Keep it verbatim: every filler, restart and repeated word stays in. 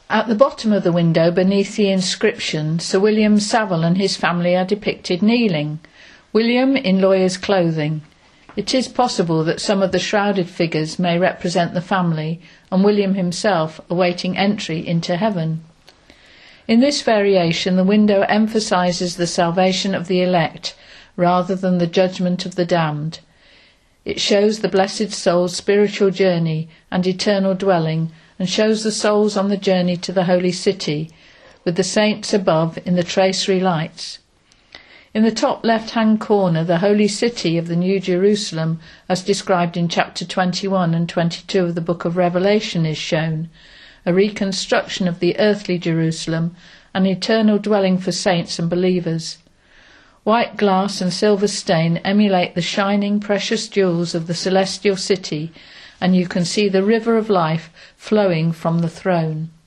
At the bottom of the window, beneath the inscription, Sir William Savile and his family are depicted kneeling, William in lawyer's clothing. It is possible that some of the shrouded figures may represent the family and William himself awaiting entry into heaven. In this variation, the window emphasises the salvation of the elect rather than the judgment of the damned. It shows the blessed soul's spiritual journey and eternal dwelling, and shows the souls on the journey to the holy city, with the saints above in the tracery lights. In the top left-hand corner, the holy city of the New Jerusalem, as described in chapter twenty-one and twenty-two of the book of Revelation, is shown, a reconstruction of the earthly Jerusalem, an eternal dwelling for saints and believers. White glass and silver stain emulate the shining precious jewels of the celestial city, and you can see the river of life flowing from the throne.